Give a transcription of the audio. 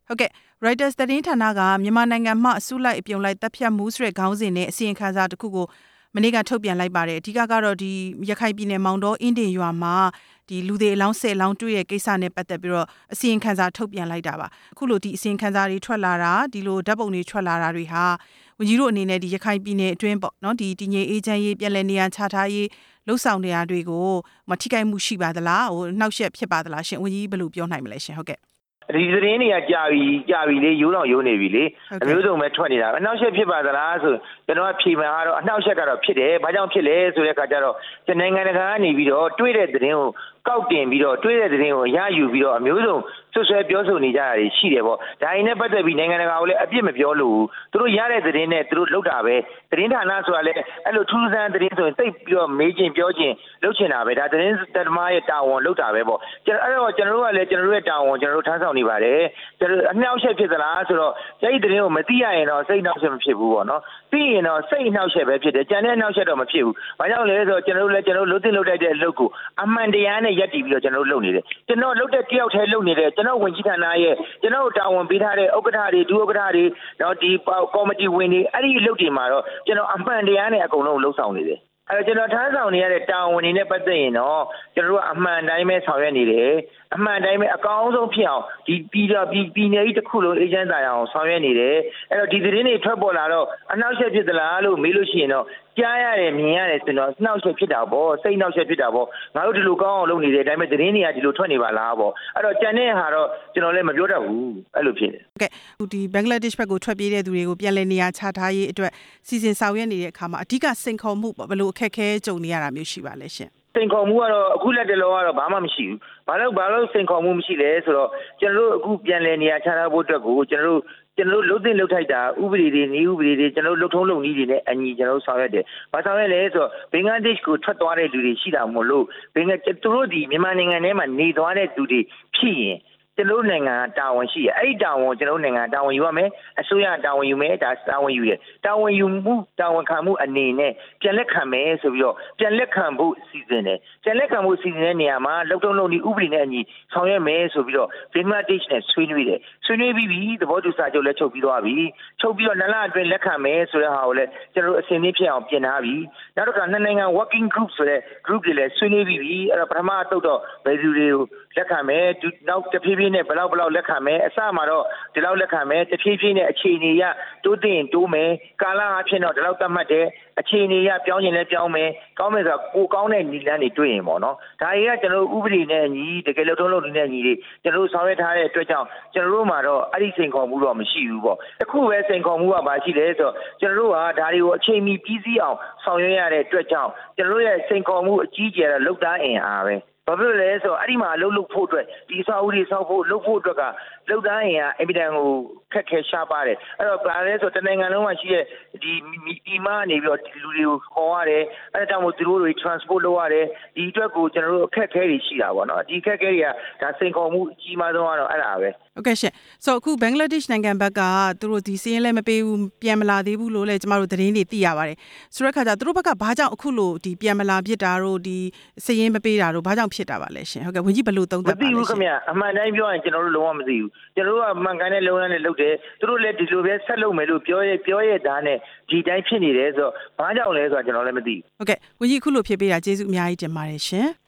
ဟုတ်ကဲ့ Reuters သတင်းဌာနကမြန်မာနိုင်ငံမှာအစုလိုက်အပြုံလိုက်တပ်ဖြတ်မှုဆိုတဲ့ခေါင်းစဉ်နဲ့အစီရင်ခံစာတစ်ခုကိုမနေ့ကထုတ်ပြန်လိုက်ပါတယ်အဓိကကတော့ဒီရခိုင်ပြည်နယ်မောင်တောအင်းဒင်ရွာမှာဒီလူတွေအလောင်း10လောင်းတွေ့တဲ့ကိစ္စနဲ့ပတ်သက်ပြီးတော့အစီရင်ခံစာထုတ်ပြန်လိုက်တာပါအခုလိုဒီအစီရင်ခံစာတွေထွက်လာတာဒီလိုဓာတ်ပုံတွေထွက်လာတာတွေဟာဝန်ကြီးတို့အနေနဲ့ဒီရခိုင်ပြည်နယ်အတွင်းပေါ့နော်ဒီတည်ငြိမ်အေးချမ်းရေးပြည်လည်နေရာချထားရေးလှုပ်ဆောင်နေတာတွေကိုမထိခိုက်မှုရှိပါသလားဟိုနှောက်ယှက်ဖြစ်ပါသလားရှင်ဝန်ကြီးဘယ်လိုပြောနိုင်မလဲရှင်ဟုတ်ကဲ့ဒီသတင်းတွေကကြာပြီလေရိုးတော့ရိုးနေပြီလေအမျိုးစုံပဲထွက်နေတာအနှောက်အယှက်ဖြစ်ပါသလားဆိုကျွန်တော်ကဖြေမှကတော့အနှောက်အယှက်ကတော့ဖြစ်တယ်ဘာကြောင့်ဖြစ်လဲဆိုတဲ့အခါကျတော့နိုင်ငံတကာကနေပြီးတော့တွေးတဲ့သတင်းကိုကောက်တင်ပြီးတော့တွေးတဲ့သတင်းကိုရယူပြီးတော့အမျိုးစုံဆွဆွဲပြောဆိုနေကြတာရှိတယ်ပေါ့ဒါရင်နဲ့ပတ်သက်ပြီးနိုင်ငံတကာကလည်းအပြစ်မပြောလို့သူတို့ရတဲ့သတင်းနဲ့သူတို့လုပ်တာပဲသတင်းဌာနဆိုတာလည်းအဲ့လိုထူးဆန်းသတင်းဆိုရင်သိပြီးတော့မေးခြင်းပြောခြင်းလုပ်ချင်တာပဲဒါသတင်းသမားရဲ့တာဝန်လုပ်တာပဲပေါ့အဲ့တော့ကျွန်တော်တို့ကလည်းကျွန်တော်တို့ရဲ့တာဝန်ကျွန်တော်တို့ထမ်းဆောင်နေပါတယ်ကျွန်တော်အနှောက်အယှက်ဖြစ်သလားဆိုတော့အဲ့ဒီသတင်းကိုမသိရရင်တော့စိတ်နှောက်ယှက်မဖြစ်ဘူးပေါ့နော်သိရင်တော့စိတ်နှောက်ယှက်ပဲဖြစ်တယ်ကြံတဲ့နှောက်ယှက်တော့မဖြစ်ဘူးဘာကြောင့်လဲဆိုတော့ကျွန်တော်တို့လည်းကျွန်တော်တို့လုပ်လိုက်တဲ့အလုပ်ကိုအမှန်တရားနဲ့ရပ်တည်ပြီးတော့ကျွန်တော်တို့လုပ်နေတယ်ကျွန်တော်လုပ်တဲ့တယောက်တည်းလုပ်နေတယ်ကျွန်တော်ဝင်ကြီးဌာနရဲ့ကျွန်တော်တာဝန်ပေးထားတဲ့ဥက္ကဋ္ဌတွေဒုဥက္ကဋ္ဌတွေတော့ဒီကော်မတီဝင်တွေအဲ့ဒီအလုပ်တွေမှာတော့ကျွန်တော်အမှန်တရားနဲ့အကုန်လုံးလှုပ်ဆောင်နေတယ်အဲ့ကျွန်တော်ထမ်းဆောင်နေရတဲ့တာဝန်တွေနဲ့ပတ်သက်ရင်တော့ကျွန်တော်တို့အမှန်တိုင်းပဲဆောင်ရွက်နေတယ်အမှန်တိုင်းပဲအကောင်းဆုံးဖြစ်အောင်ဒီပြည်နယ်ကြီးတစ်ခုလုံးအေဂျင့်တာအောင်ဆောင်ရွက်နေတယ်အဲ့တော့ဒီသတင်းတွေထွက်ပေါ်လာတော့အနှောက်အယှက်ဖြစ်သလားလို့မေးလို့ရှိရင်တော့ကြားရတယ်မြင်ရတယ်ဆိုတော့နှောက်ယှက်ဖြစ်တာပေါ့စိတ်နှောက်ယှက်ဖြစ်တာပေါ့ငါတို့ဒီလိုကောင်းအောင်လုပ်နေတယ်ဒါပေမဲ့သတင်းတွေကဒီလိုထွက်နေပါလားပေါ့အဲ့တော့ကြံတဲ့ဟာတော့ကျွန်တော်လည်းမပြောတတ်ဘူးအဲ့လိုဖြစ်တယ်ဟုတ်ကဲ့ဒီဘင်္ဂလားဒေ့ရှ်ဘက်ကိုထွက်ပြေးတဲ့သူတွေကိုပြန်လည်နေရာချထားရေးအတွက်စီစဉ်ဆောင်ရွက်နေတဲ့အခါမှာအဓိကစိန်ခေါ်မှုပေါ့ဘယ်လိုအခက်အခဲကြုံနေရတာမျိုးရှိပါလဲရှင်စိန်ခေါ်မှုကတော့အခုလက်တလောကတော့ဘာမှမရှိဘူးဘာလို့စိန်ခေါ်မှုမရှိလဲဆိုတော့ကျွန်တော်တို့အခုပြန်လည်နေရာချထားဖို့အတွက်ကိုကျွန်တော်တို့လှုပ်သိလှုပ်ထိုက်တာဥပဒေတွေနည်းဥပဒေတွေကျွန်တော်တို့လှုပ်ထုံးလုပ်နည်းတွေနဲ့အညီကျွန်တော်တို့ဆောင်ရွက်တယ်။ဘာဆောင်ရွက်လဲဆိုတော့ဘင်္ဂလားဒေ့ရှ်ကိုထွက်သွားတဲ့လူတွေရှိတာမို့လို့သူတို့ဒီမြန်မာနိုင်ငံထဲမှာနေသွားတဲ့သူတွေဖြစ်ရင်ကျွန်တော်နိုင်ငံတာဝန်ရှိရအဲ့ဒီတာဝန်ကျွန်တော်နိုင်ငံတာဝန်ယူရမယ်အစိုးရတာဝန်ယူမယ်ဒါတာဝန်ယူတယ်တာဝန်ယူမှုတာဝန်ခံမှုအနေနဲ့ပြန်လက်ခံမယ်ဆိုပြီးတော့ပြန်လက်ခံဖို့စီစဉ်တယ်ပြန်လက်ခံဖို့စီစဉ်တဲ့နေရာမှာလုံထုံးလုံနည်းဥပဒေနဲ့အညီဆောင်ရွက်မယ်ဆိုပြီးတော့ဘင်္ဂလားဒေ့ရှ်နဲ့ဆွေးနွေးတယ်ဆွေးနွေးပြီးပြီသဘောတူစာချုပ်လည်းချုပ်ပြီးသွားပြီချုပ်ပြီးတော့နလအတွင်းလက်ခံမယ်ဆိုတဲ့ဟာကိုလည်းကျွန်တော်တို့အစီအစဉ်ဖြစ်အောင်ပြင်ထားပြီနောက်တစ်ခါနှစ်နိုင်ငံ working group ဆိုတဲ့ group တွေလည်းဆွေးနွေးပြီးပြီအဲ့တော့ပထမအသုတ်တော့ဘယ်သူတွေကိုလက်ခံမယ်နောက်တစ်ဖြည်းဖြည်းနဲ့ဘယ်လောက်လက်ခံမယ်အစမှာတော့ဒီလောက်လက်ခံမယ်တစ်ဖြည်းဖြည်းနဲ့အခြေအနေရတိုးတင်တိုးမယ်ကာလအဖြစ်တော့ဒီလောက်သတ်မှတ်တယ်အခြေအနေရပြောင်းရင်လည်းပြောင်းမယ်ကောင်းမယ်ဆိုတော့ကိုကောင်းတဲ့နည်းလမ်းတွေတွေ့ရင်ပေါ့နော်ဒါတွေကကျွန်တော်တို့ဥပဒေနဲ့ညီတကယ်လို့ထုံးလို့နေတဲ့ညီတွေကျွန်တော်တို့ဆောင်ရွက်ထားတဲ့အတွက်ကြောင့်ကျွန်တော်တို့မှာတော့အဲ့ဒီစိန်ခေါ်မှုတော့မရှိဘူးပေါ့အခုပဲစိန်ခေါ်မှုကဘာရှိလဲဆိုတော့ကျွန်တော်တို့ကဒါတွေကိုအချိန်မီပြီးစီးအောင်ဆောင်ရွက်ရတဲ့အတွက်ကြောင့်ကျွန်တော်တို့ရဲ့စိန်ခေါ်မှုအကြီးကျယ်တဲ့လောက်သားအင်အားပဲဘာဖြစ်လဲဆိုတော့အဲ့ဒီမှာလှုပ်ဖို့အတွက်ဒီစာအုပ်တွေဆောက်ဖို့လှုပ်ဖို့အတွက်ကလှုပ်သားရင်ကအင်ပီတန်ကိုခက်ခဲရှားပါတယ်အဲ့တော့ဘာလဲဆိုတော့တနိုင်ငံလုံးမှာရှိတဲ့ဒီမားနေပြီးတော့လူတွေကိုခေါ်ရတယ်အဲ့ဒါကြောင့်မို့သူတို့တွေ transport လုပ်ရတယ်ဒီအတွက်ကိုကျွန်တော်တို့အခက်အခဲတွေရှိတာပေါ့နော်ဒီအခက်အခဲတွေကဒါစိန်ခေါ်မှုအကြီးမားဆုံးကတော့အဲ့ဒါပဲဟုတ်ကဲ့ရှင်ဆိုအခုဘင်္ဂလားဒေ့ရှ်နိုင်ငံဘက်ကသူတို့ဒီစီးရင်လည်းမပေးဘူးပြန်မလာသေးဘူးလို့လည်းကျမတို့သတင်းတွေသိရပါတယ်ဆိုတဲ့အခါကျသူတို့ဘက်ကဘာကြောင့်အခုလိုဒီပြန်မလာဖြစ်တာတို့ဒီစီးရင်မပေးတာတို့ဘာကြောင့်ဖြစ်တာပါလဲရှင်ဟုတ်ကဲ့ဝန်ကြီးဘယ်လိုသုံးသပ်ပါလဲရှင်မသိဘူးခင်ဗျအမှန်တိုင်းပြောရင်ကျွန်တော်တို့လုံးဝမသိဘူးကျွန်တော်တို့ကမှန်ကန်တဲ့လုပ်ငန်းတွေလုပ်တယ်သူတို့လည်းဒီလိုပဲဆက်လုပ်မယ်လို့ပြောရသားနဲ့ဒီတိုင်းဖြစ်နေတယ်ဆိုတော့ဘာကြောင့်လဲဆိုတော့ကျွန်တော်လည်းမသိဘူးဟုတ်ကဲ့ဝန်ကြီးအခုလိုဖြစ်ပေးတာကျေးဇူးအများကြီးတင်ပါတယ်ရှင်